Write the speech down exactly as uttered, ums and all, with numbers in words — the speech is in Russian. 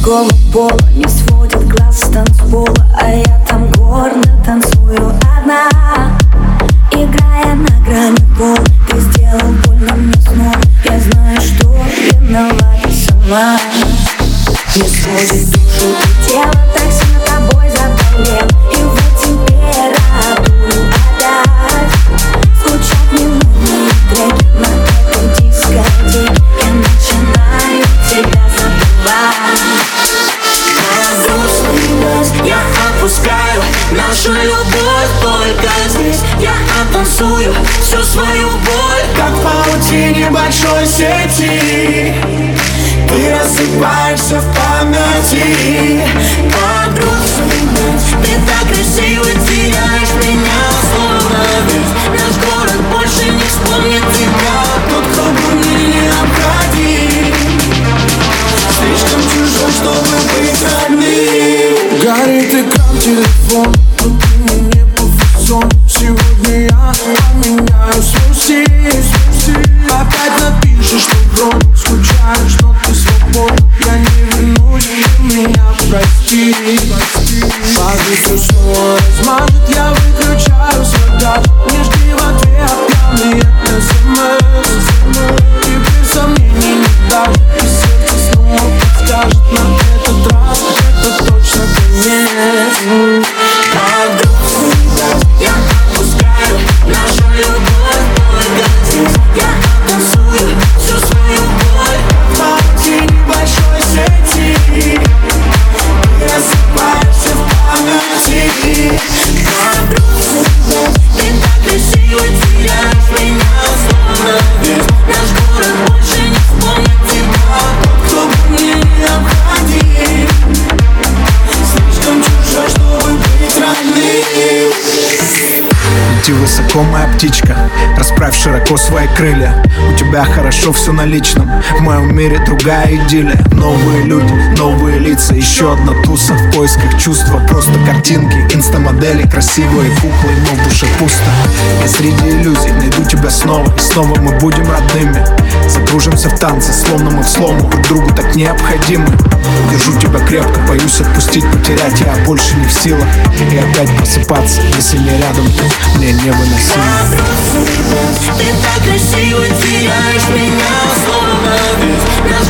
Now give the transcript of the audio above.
мужского пола не сводит глаз с танцпола, а я там гордо танцую одна, играя на грани пола. Ты сделал больно мне снова, я знаю, что виновата сама. Не сводит душу и тело, так сильно тобой заболел, и вот температуру опять. Звучат ненужные треки на этой дискотеке, я начинаю тебя забывать. Я отпускаю нашу любовь только здесь. Я оттанцую всю свою боль, как в паутине большой сети. Ты рассыпаешься в памяти, как грустно. Ты так красиво теряешь меня, словно весь наш город больше не вспомнит тебя. Тот, кто был мне необходим, слишком чужой, чтобы быть родным. Горит экран телефон, но ты мне не по фасону. Сегодня я поменяю свой стиль. Опять напишешь, что вроде скучаешь, но ты свободна. Я не вернусь, ты меня прости. Память снова размажет, я выключаю свой дач. Не жди в ответ пьяные смс. Теперь сомнений не дашь, и сердце снова подскажет. На этот раз это точно конец. Я отпускаю нашу любовь только здесь. Я оттанцую всю свою боль, в паутине большой сети. Ты рассыпаешься в памяти, как грустно. Ты так красиво теряешь меня, словно весь наш город больше не вспомнит тебя. Тот, кто был мне необходим, слишком чужой, чтобы быть родным. Лети высоко, моя птичка, расправь широко свои крылья. У тебя хорошо все на личном, в моем мире другая идиллия. Новые люди, новые лица, еще одна туса в поисках чувства. Просто картинки, инстамодели, красивые куклы, но в душе пусто. Я среди иллюзий найду тебя снова, и снова мы будем родными. Закружимся в танце, словно мы в слому друг другу так необходимы. Держу тебя крепко, боюсь отпустить, потерять я больше не в силах. И опять просыпаться, если не рядом ты, мне невыносимо. Ты так красиво теряешь меня, словно весь наш